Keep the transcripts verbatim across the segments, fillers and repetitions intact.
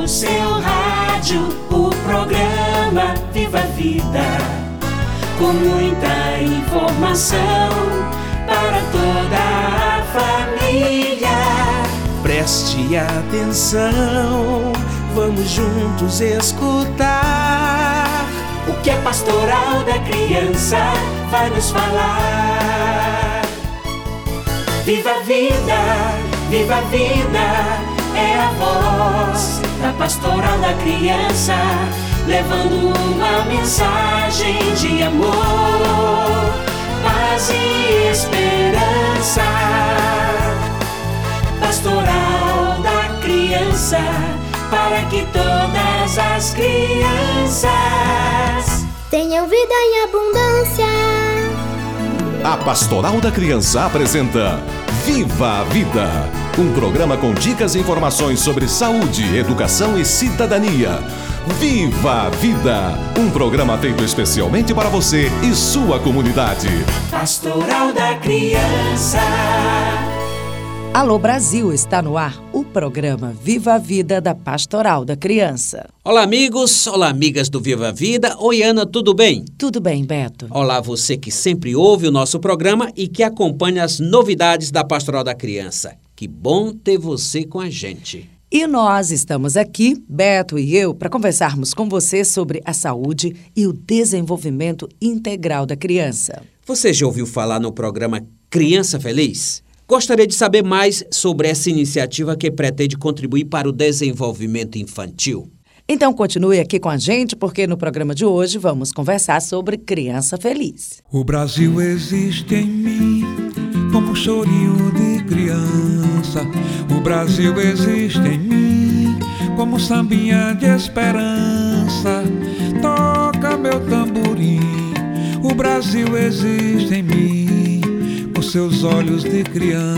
no seu rádio o programa Viva a Vida, com muita informação para toda a família. Preste atenção, vamos juntos escutar o que a Pastoral da Criança vai nos falar. Viva a vida, viva a vida, é a voz da Pastoral da Criança, levando uma mensagem de amor, paz e esperança. Pastoral da Criança, para que todas as crianças tenham vida em abundância. A Pastoral da Criança apresenta Viva a Vida, um programa com dicas e informações sobre saúde, educação e cidadania. Viva a Vida, um programa feito especialmente para você e sua comunidade. Pastoral da Criança. Alô Brasil, está no ar o programa Viva a Vida da Pastoral da Criança. Olá amigos, olá amigas do Viva a Vida. Oi Ana, tudo bem? Tudo bem, Beto. Olá você que sempre ouve o nosso programa e que acompanha as novidades da Pastoral da Criança. Que bom ter você com a gente. E nós estamos aqui, Beto e eu, para conversarmos com você sobre a saúde e o desenvolvimento integral da criança. Você já ouviu falar no programa Criança Feliz? Gostaria de saber mais sobre essa iniciativa que pretende contribuir para o desenvolvimento infantil. Então continue aqui com a gente, porque no programa de hoje vamos conversar sobre Criança Feliz. O Brasil existe em mim como um chorinho de criança. O Brasil existe em mim como sambinha de esperança. Toca meu tamborim. O Brasil existe em mim com seus olhos de criança.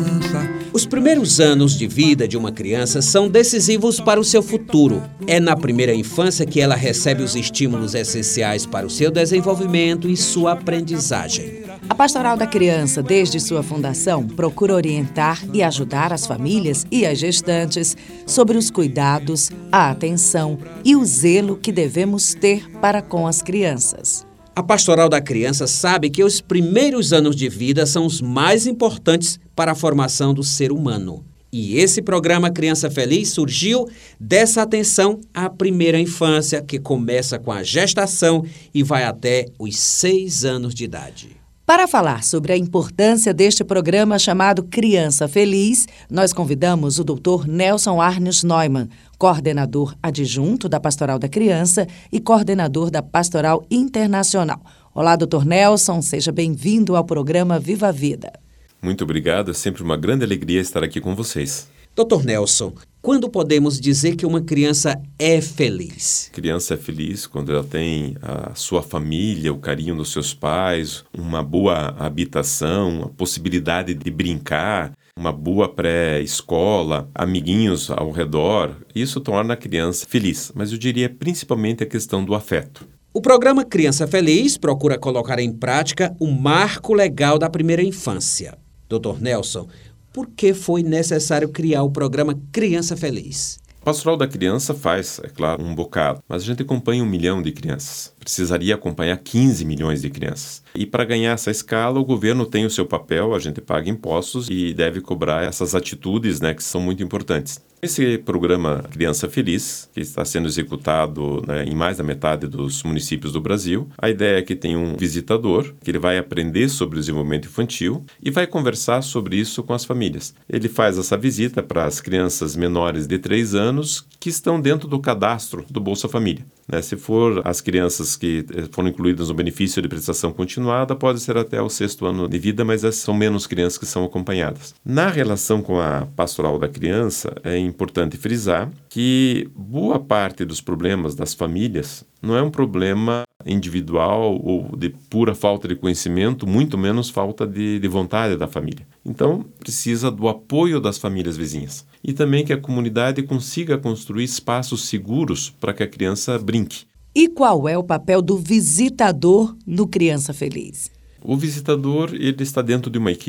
Os primeiros anos de vida de uma criança são decisivos para o seu futuro. É na primeira infância que ela recebe os estímulos essenciais para o seu desenvolvimento e sua aprendizagem. A Pastoral da Criança, desde sua fundação, procura orientar e ajudar as famílias e as gestantes sobre os cuidados, a atenção e o zelo que devemos ter para com as crianças. A Pastoral da Criança sabe que os primeiros anos de vida são os mais importantes para a formação do ser humano. E esse programa Criança Feliz surgiu dessa atenção à primeira infância, que começa com a gestação e vai até os seis anos de idade. Para falar sobre a importância deste programa chamado Criança Feliz, nós convidamos o doutor Nelson Arnes Neumann, coordenador adjunto da Pastoral da Criança e coordenador da Pastoral Internacional. Olá, doutor Nelson, seja bem-vindo ao programa Viva a Vida. Muito obrigado, é sempre uma grande alegria estar aqui com vocês. doutor Nelson, quando podemos dizer que uma criança é feliz? Criança é feliz quando ela tem a sua família, o carinho dos seus pais, uma boa habitação, a possibilidade de brincar, uma boa pré-escola, amiguinhos ao redor. Isso torna a criança feliz, mas eu diria principalmente a questão do afeto. O programa Criança Feliz procura colocar em prática o marco legal da primeira infância. doutor Nelson, por que foi necessário criar o programa Criança Feliz? A Pastoral da Criança faz, é claro, um bocado, mas a gente acompanha um milhão de crianças. Precisaria acompanhar quinze milhões de crianças. E para ganhar essa escala, o governo tem o seu papel, a gente paga impostos e deve cobrar essas atitudes, né, que são muito importantes. Esse programa Criança Feliz, que está sendo executado, né, em mais da metade dos municípios do Brasil, a ideia é que tem um visitador, que ele vai aprender sobre o desenvolvimento infantil e vai conversar sobre isso com as famílias. Ele faz essa visita para as crianças menores de três anos que estão dentro do cadastro do Bolsa Família. Né? Se for as crianças que foram incluídas no benefício de prestação continuada, pode ser até o sexto ano de vida, mas são menos crianças que são acompanhadas. Na relação com a Pastoral da Criança, é importante frisar que boa parte dos problemas das famílias não é um problema individual ou de pura falta de conhecimento, muito menos falta de, de vontade da família. Então, precisa do apoio das famílias vizinhas. E também que a comunidade consiga construir espaços seguros para que a criança brinque. E qual é o papel do visitador no Criança Feliz? O visitador, ele está dentro de uma equipe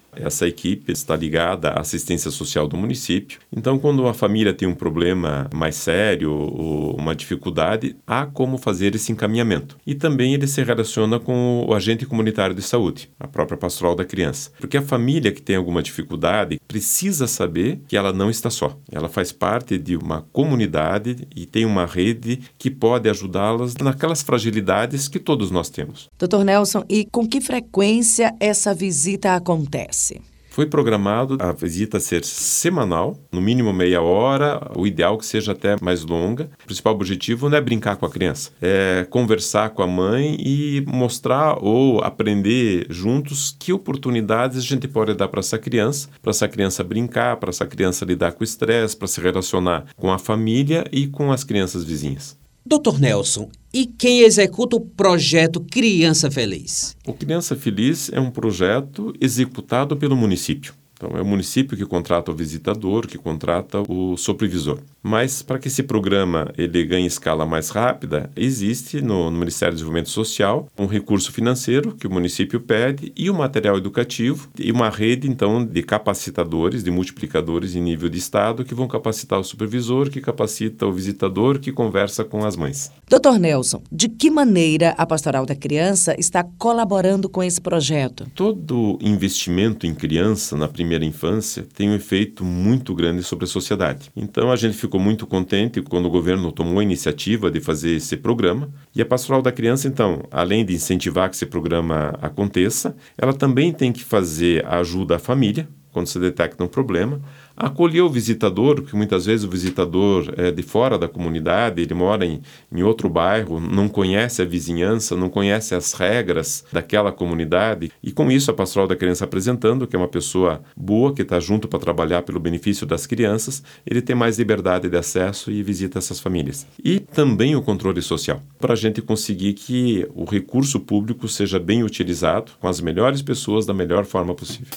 Essa equipe está ligada à assistência social do município. Então, quando a família tem um problema mais sério ou uma dificuldade, há como fazer esse encaminhamento. E também ele se relaciona com o agente comunitário de saúde, a própria pastoral da criança. Porque a família que tem alguma dificuldade precisa saber que ela não está só. Ela faz parte de uma comunidade e tem uma rede que pode ajudá-las naquelas fragilidades que todos nós temos. doutor Nelson, e com que frequência essa visita acontece? Foi programado a visita ser semanal, no mínimo meia hora, o ideal que seja até mais longa. O principal objetivo não é brincar com a criança, é conversar com a mãe e mostrar ou aprender juntos que oportunidades a gente pode dar para essa criança, para essa criança brincar, para essa criança lidar com o estresse, para se relacionar com a família e com as crianças vizinhas. doutor Nelson, e quem executa o projeto Criança Feliz? O Criança Feliz é um projeto executado pelo município. Então, é o município que contrata o visitador, que contrata o supervisor. Mas, para que esse programa ele ganhe escala mais rápida, existe no, no Ministério do Desenvolvimento Social um recurso financeiro que o município pede e o material educativo e uma rede, então, de capacitadores, de multiplicadores em nível de estado que vão capacitar o supervisor, que capacita o visitador, que conversa com as mães. doutor Nelson, de que maneira a Pastoral da Criança está colaborando com esse projeto? Todo investimento em criança, na primeira primeira infância tem um efeito muito grande sobre a sociedade. Então a gente ficou muito contente quando o governo tomou a iniciativa de fazer esse programa e a Pastoral da Criança, então, além de incentivar que esse programa aconteça, ela também tem que fazer a ajuda à família quando se detecta um problema, acolher o visitador, porque muitas vezes o visitador é de fora da comunidade, ele mora em, em outro bairro, não conhece a vizinhança, não conhece as regras daquela comunidade. E com isso a Pastoral da Criança apresentando que é uma pessoa boa, que está junto para trabalhar pelo benefício das crianças, ele tem mais liberdade de acesso e visita essas famílias. E também o controle social, para a gente conseguir que o recurso público seja bem utilizado com as melhores pessoas da melhor forma possível.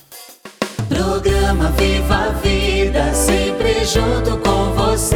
Programa Viva a Vida, sempre junto com você.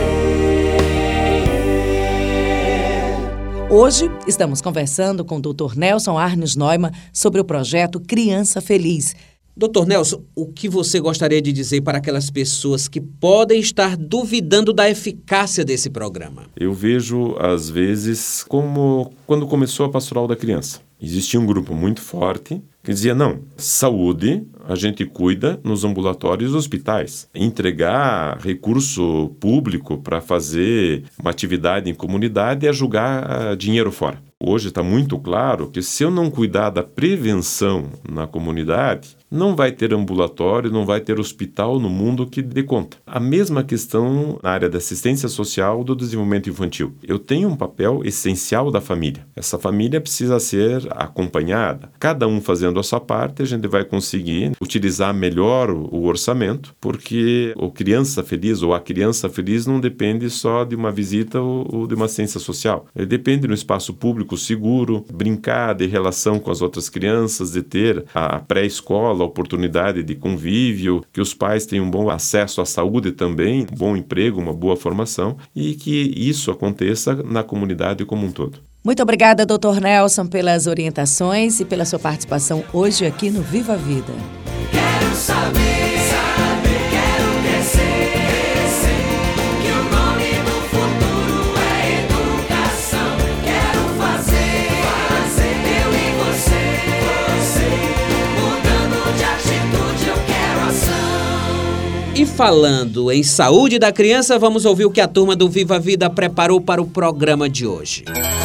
Hoje estamos conversando com o doutor Nelson Arnes Neumann sobre o projeto Criança Feliz. doutor Nelson, o que você gostaria de dizer para aquelas pessoas que podem estar duvidando da eficácia desse programa? Eu vejo, às vezes, como quando começou a Pastoral da Criança. Existia um grupo muito forte que dizia, não, saúde a gente cuida nos ambulatórios e hospitais. Entregar recurso público para fazer uma atividade em comunidade é jogar dinheiro fora. Hoje está muito claro que se eu não cuidar da prevenção na comunidade, não vai ter ambulatório, não vai ter hospital no mundo que dê conta. A mesma questão na área da assistência social do desenvolvimento infantil. Eu tenho um papel essencial da família. Essa família precisa ser acompanhada. Cada um fazendo a sua parte, a gente vai conseguir utilizar melhor o orçamento, porque o Criança Feliz ou a Criança Feliz não depende só de uma visita ou de uma assistência social. Ele depende de um espaço público seguro, brincar, de relação com as outras crianças, de ter a pré-escola, a oportunidade de convívio, que os pais tenham um bom acesso à saúde também, um bom emprego, uma boa formação e que isso aconteça na comunidade como um todo. Muito obrigada, doutor Nelson, pelas orientações e pela sua participação hoje aqui no Viva a Vida. Quero saber, saber, quero crescer, crescer, que o nome do futuro é educação. Quero fazer, fazer, eu e você, você, mudando de atitude, eu quero ação. E falando em saúde da criança, vamos ouvir o que a turma do Viva a Vida preparou para o programa de hoje.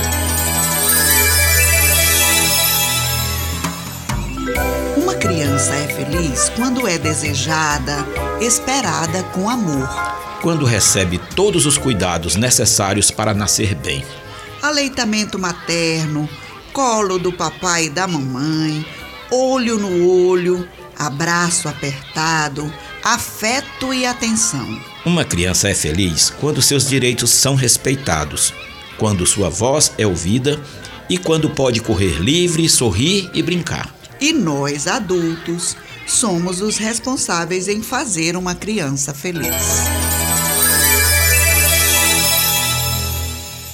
Uma criança é feliz quando é desejada, esperada com amor. Quando recebe todos os cuidados necessários para nascer bem. Aleitamento materno, colo do papai e da mamãe, olho no olho, abraço apertado, afeto e atenção. Uma criança é feliz quando seus direitos são respeitados, quando sua voz é ouvida e quando pode correr livre, sorrir e brincar. E nós, adultos, somos os responsáveis em fazer uma criança feliz.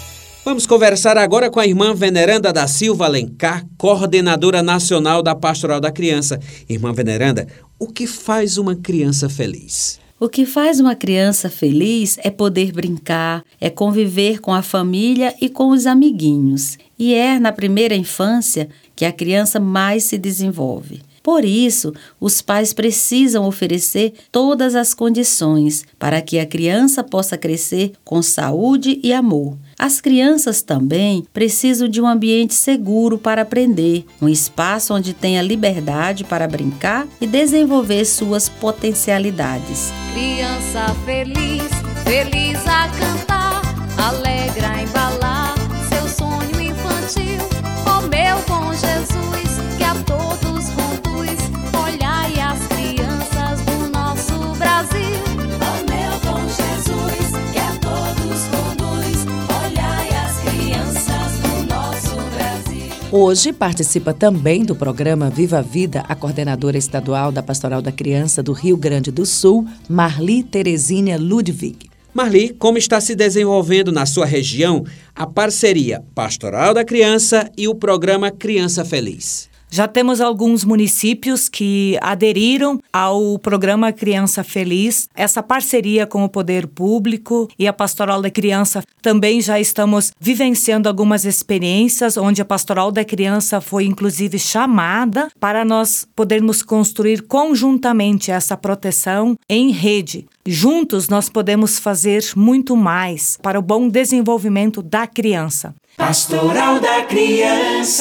Vamos conversar agora com a irmã Veneranda da Silva Alencar, coordenadora nacional da Pastoral da Criança. Irmã Veneranda, o que faz uma criança feliz? O que faz uma criança feliz é poder brincar, é conviver com a família e com os amiguinhos. E é na primeira infância que a criança mais se desenvolve. Por isso, os pais precisam oferecer todas as condições para que a criança possa crescer com saúde e amor. As crianças também precisam de um ambiente seguro para aprender, um espaço onde tenha liberdade para brincar e desenvolver suas potencialidades. Criança feliz, feliz a cantar, alegre a embalar seu sonho infantil. Ó meu bom Jesus, que a todos conduz, olhai as crianças do nosso Brasil. Ó meu bom Jesus, que a todos conduz, olhai as crianças do nosso Brasil. Hoje participa também do programa Viva a Vida a coordenadora estadual da Pastoral da Criança do Rio Grande do Sul, Marli Teresínia Ludwig. Marli, como está se desenvolvendo na sua região a parceria Pastoral da Criança e o programa Criança Feliz? Já temos alguns municípios que aderiram ao programa Criança Feliz. Essa parceria com o poder público e a Pastoral da Criança também já estamos vivenciando algumas experiências onde a Pastoral da Criança foi inclusive chamada para nós podermos construir conjuntamente essa proteção em rede. Juntos nós podemos fazer muito mais para o bom desenvolvimento da criança. Pastoral da Criança.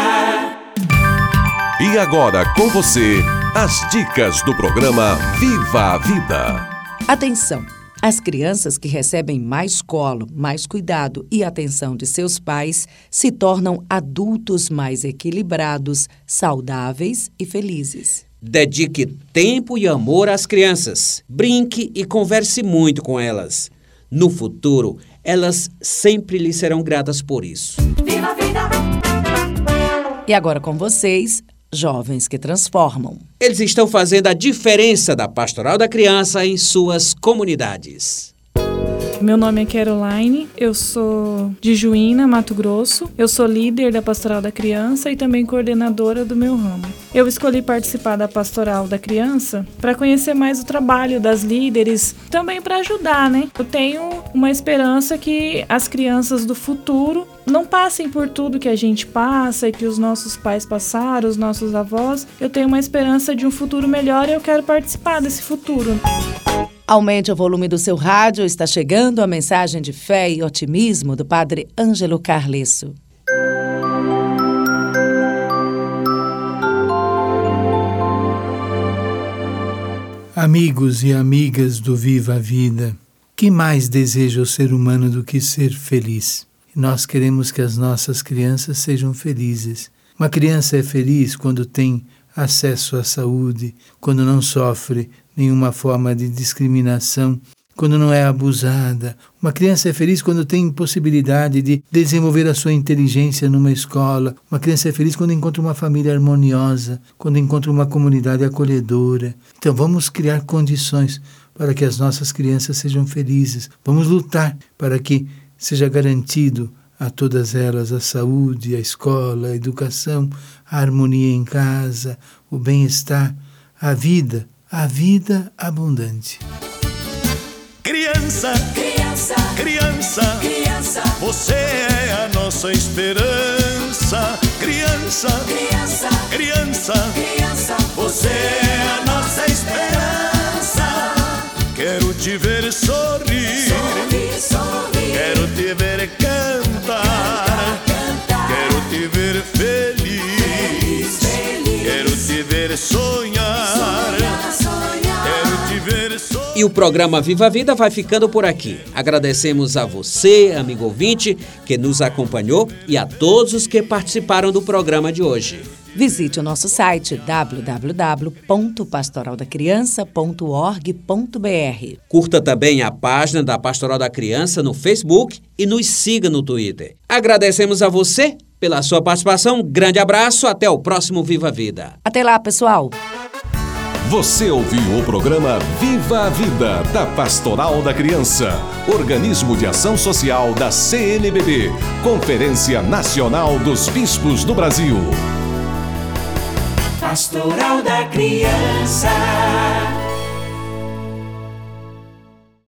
E agora com você, as dicas do programa Viva a Vida. Atenção! As crianças que recebem mais colo, mais cuidado e atenção de seus pais se tornam adultos mais equilibrados, saudáveis e felizes. Dedique tempo e amor às crianças. Brinque e converse muito com elas. No futuro, elas sempre lhe serão gratas por isso. Viva a vida! E agora com vocês, Jovens que Transformam. Eles estão fazendo a diferença da Pastoral da Criança em suas comunidades. Meu nome é Caroline, eu sou de Juína, Mato Grosso. Eu sou líder da Pastoral da Criança e também coordenadora do meu ramo. Eu escolhi participar da Pastoral da Criança para conhecer mais o trabalho das líderes, também para ajudar, né? Eu tenho uma esperança que as crianças do futuro não passem por tudo que a gente passa e que os nossos pais passaram, os nossos avós. Eu tenho uma esperança de um futuro melhor e eu quero participar desse futuro. Aumente o volume do seu rádio, está chegando a mensagem de fé e otimismo do Padre Ângelo Carlesso. Amigos e amigas do Viva a Vida, que mais deseja o ser humano do que ser feliz? Nós queremos que as nossas crianças sejam felizes. Uma criança é feliz quando tem acesso à saúde, quando não sofre nenhuma forma de discriminação, quando não é abusada. Uma criança é feliz quando tem possibilidade de desenvolver a sua inteligência numa escola. Uma criança é feliz quando encontra uma família harmoniosa, quando encontra uma comunidade acolhedora. Então vamos criar condições para que as nossas crianças sejam felizes. Vamos lutar para que seja garantido a todas elas a saúde, a escola, a educação, a harmonia em casa, o bem-estar, a vida, a vida abundante. Criança, criança, criança, criança, você é a nossa esperança. Criança, criança, criança, criança, você é a nossa esperança. Quero te ver sorrir, sorrir, sorrir. Quero te ver cantar, cantar. Quero te ver feliz, feliz, feliz. Quero te ver sonhar, sonhar, sonhar. Quero te ver sorrir. E o programa Viva a Vida vai ficando por aqui. Agradecemos a você, amigo ouvinte, que nos acompanhou e a todos os que participaram do programa de hoje. Visite o nosso site w w w ponto pastoral da criança ponto org ponto b r. Curta também a página da Pastoral da Criança no Facebook e nos siga no Twitter. Agradecemos a você pela sua participação. Um grande abraço. Até o próximo Viva a Vida. Até lá, pessoal. Você ouviu o programa Viva a Vida, da Pastoral da Criança, organismo de ação social da C N B B, Conferência Nacional dos Bispos do Brasil. Pastoral da Criança.